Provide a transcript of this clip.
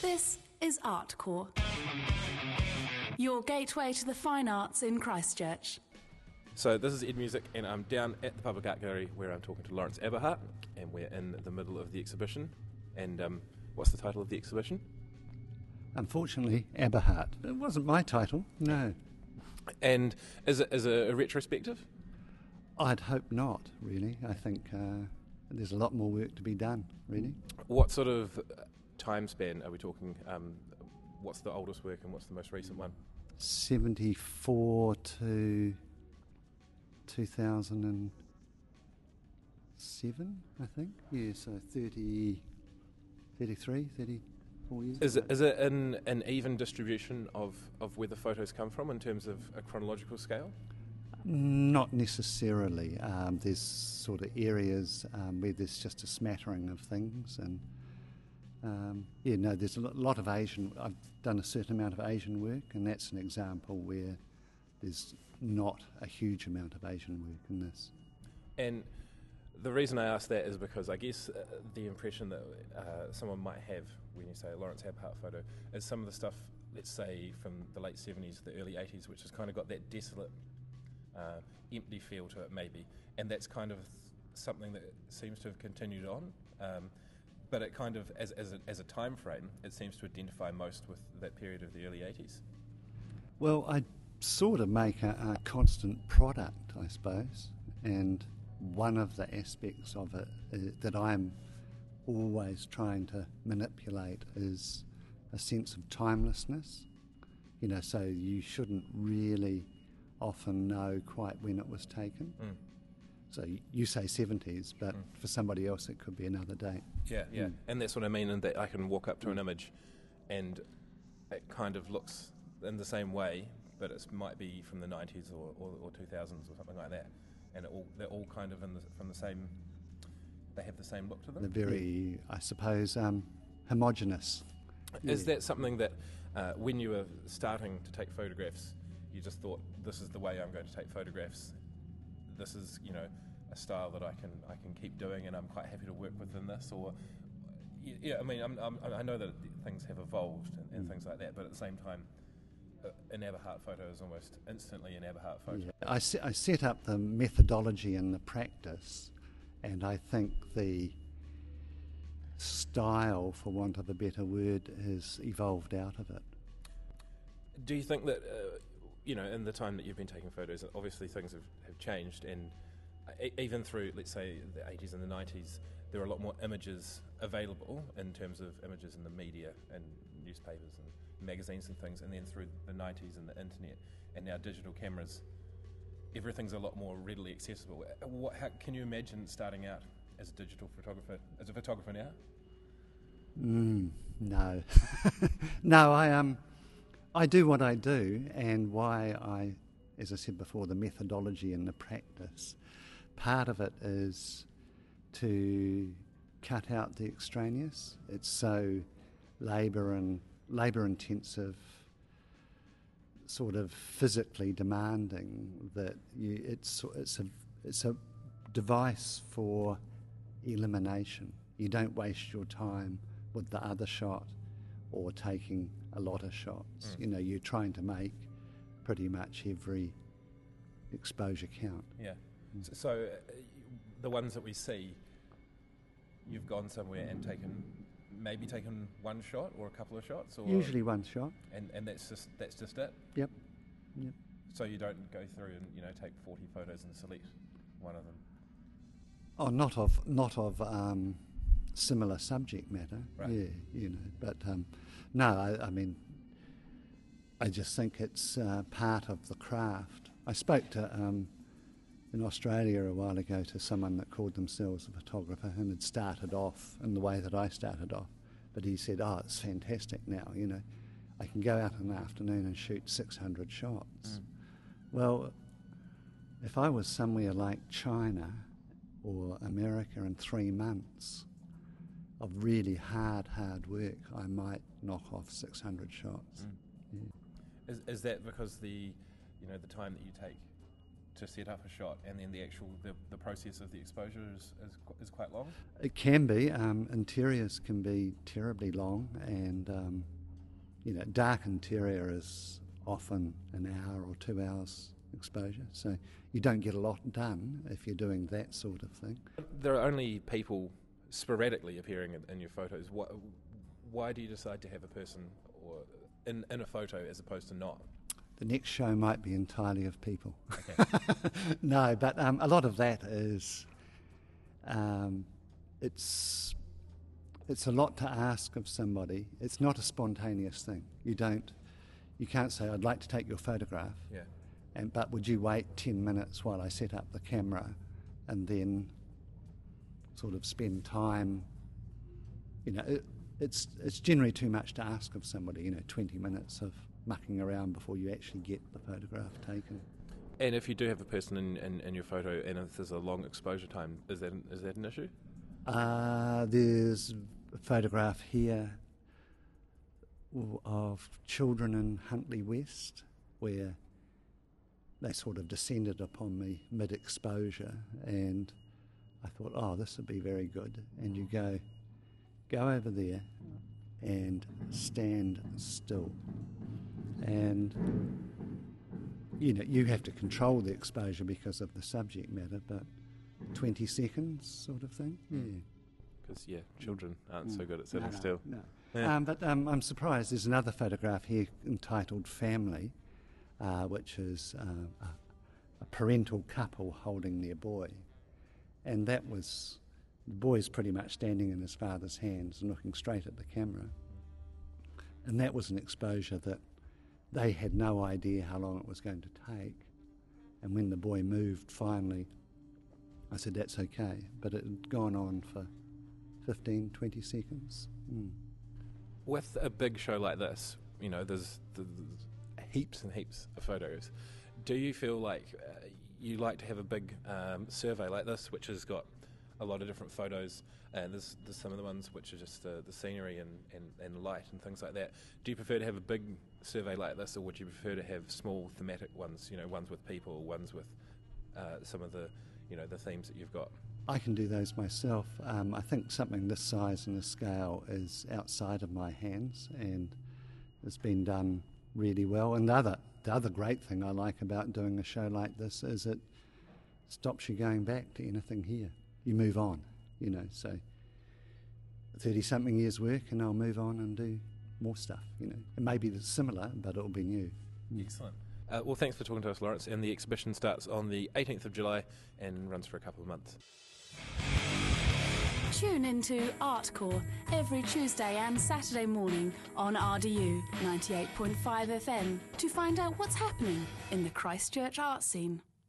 This is Artcore, your gateway to the fine arts in Christchurch. So this is Ed Music, and I'm down at the Public Art Gallery where I'm talking to Lawrence Aberhart, and we're in the middle of the exhibition. And what's the title of the exhibition? Unfortunately, Aberhart. It wasn't my title, no. And is it a retrospective? I'd hope not, really. I think there's a lot more work to be done, really. What sort of time span are we talking? What's the oldest work and what's the most recent one? 74 to 2007, I think. Yeah, so 33, 34 years. Is it an even distribution of where the photos come from in terms of a chronological scale? Not necessarily. There's sort of areas where there's just a smattering of things, and there's a lot of Asian. I've done a certain amount of Asian work, and that's an example where there's not a huge amount of Asian work in this. And the reason I ask that is because I guess the impression that someone might have when you say a Lawrence Aberhart photo is some of the stuff, let's say, from the late 70s, the early 80s, which has kind of got that desolate, empty feel to it maybe, and that's kind of something that seems to have continued on, but it kind of, as a time frame, it seems to identify most with that period of the early 80s. Well, I sort of make a constant product, I suppose, and one of the aspects of it that I'm always trying to manipulate is a sense of timelessness. So you shouldn't really often know quite when it was taken. So you say 70s, but for somebody else it could be another date. Yeah. And that's what I mean, in that I can walk up to an image and it kind of looks in the same way, but it might be from the 90s or 2000s or something like that. And they're all kind of from the same. They have the same look to them. They're very, I suppose, homogenous. Is that something that, when you were starting to take photographs, you just thought, "This is the way I'm going to take photographs. This is, a style that I can keep doing, and I'm quite happy to work within this." Or, I mean, I know that things have evolved and things like that, but at the same time, an Aberhart photo is almost instantly an Aberhart photo. Yeah. I set up the methodology and the practice, and I think the style, for want of a better word, has evolved out of it. Do you think that, in the time that you've been taking photos, obviously things have changed, and even through, let's say, the 80s and the 90s, there are a lot more images available in terms of images in the media and newspapers and magazines and things, and then through the 90s and the internet and now digital cameras, everything's a lot more readily accessible. How can you imagine starting out as a digital photographer, as a photographer now? No. No, I do what I do, and why I, as I said before, the methodology and the practice. Part of it is to cut out the extraneous. It's so labour-intensive, sort of physically demanding, that it's a device for elimination. You don't waste your time with the other shot or taking a lot of shots. You're trying to make pretty much every exposure count. Yeah. So the ones that we see, you've gone somewhere and taken one shot or a couple of shots, or usually one shot, and that's just it. Yep. So you don't go through and take 40 photos and select one of them. Oh, not of similar subject matter. Right. Yeah, but no, I mean, I just think it's part of the craft. I spoke to in Australia a while ago to someone that called themselves a photographer and had started off in the way that I started off. But he said, "Oh, it's fantastic now, I can go out in the afternoon and shoot 600 shots." Well, if I was somewhere like China or America in 3 months of really hard work, I might knock off 600 shots. Is that because the time that you take to set up a shot, and then the process of the exposure is quite long? It can be. Interiors can be terribly long, and dark interior is often an hour or 2 hours exposure. So you don't get a lot done if you're doing that sort of thing. There are only people sporadically appearing in your photos. Why do you decide to have a person in a photo as opposed to not? The next show might be entirely of people. Okay. No, but a lot of that is it's a lot to ask of somebody. It's not a spontaneous thing. You can't say, I'd like to take your photograph, but would you wait 10 minutes while I set up the camera and then sort of spend time, it's generally too much to ask of somebody, 20 minutes of mucking around before you actually get the photograph taken. And if you do have a person in your photo and if there's a long exposure time, is that an issue? There's a photograph here of children in Huntly West where they sort of descended upon me mid-exposure, and I thought, this would be very good. And you go over there and stand still. And, you have to control the exposure because of the subject matter, but 20 seconds sort of thing, Because, children aren't so good at sitting still. No. Yeah. But I'm surprised there's another photograph here entitled Family, which is a parental couple holding their boy. And that was, the boy's pretty much standing in his father's hands and looking straight at the camera. And that was an exposure that they had no idea how long it was going to take. And when the boy moved finally, I said, that's okay. But it had gone on for 15, 20 seconds. With a big show like this, there's heaps and heaps of photos. Do you feel like you like to have a big survey like this, which has got a lot of different photos, and there's some of the ones which are just the scenery and light and things like that. Do you prefer to have a big survey like this, or would you prefer to have small thematic ones, ones with people, ones with some of the themes that you've got? I can do those myself. I think something this size and this scale is outside of my hands, and it's been done really well. And the other great thing I like about doing a show like this is it stops you going back to anything here. You move on, so 30-something years work and I'll move on and do more stuff, It may be similar, but it'll be new. Excellent. Well, thanks for talking to us, Lawrence. And the exhibition starts on the 18th of July and runs for a couple of months. Tune into Artcore every Tuesday and Saturday morning on RDU 98.5 FM to find out what's happening in the Christchurch art scene.